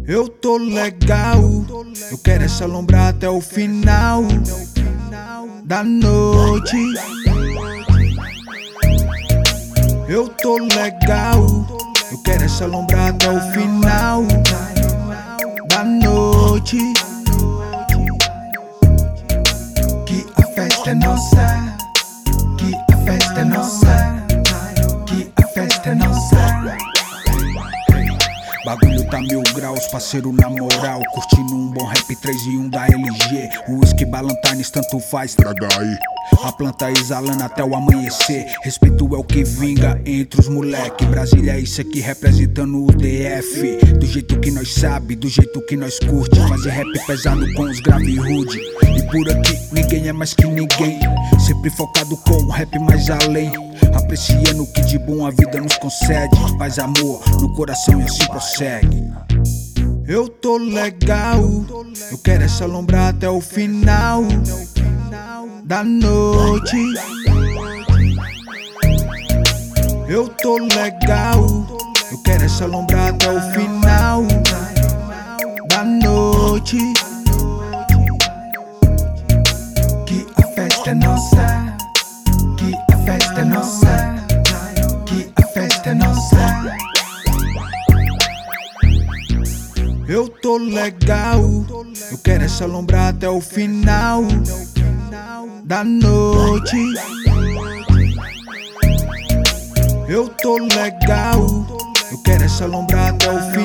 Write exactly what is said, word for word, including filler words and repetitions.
Eu tô legal, eu quero essa lombra até o final da noite. Eu tô legal, eu quero essa lombra até o final da noite. Que a festa é nossa, que a festa é nossa, que a festa é nossa. Bagulho tá mil graus, parceiro na moral, curtindo um bom rap três e um da L G. Whisky Ballantines, tanto faz, traga aí. A planta exalando até o amanhecer. Respeito é o que vinga entre os moleque. Brasília é isso aqui representando o D F. Do jeito que nós sabe, do jeito que nós curte. Fazer rap pesado com os grave rude. E por aqui ninguém é mais que ninguém. Sempre focado com o rap mais além. Apreciando o que de bom a vida nos concede. Paz, amor no coração e assim prossegue. Eu tô legal, eu quero essa lombra até o final da noite. Eu tô legal, eu quero essa lombra até o final da noite. Que a festa é nossa, que a festa é nossa, que a festa é nossa. Eu tô legal, eu quero essa lombra até o final da noite. Eu tô legal, eu quero essa lombra até o final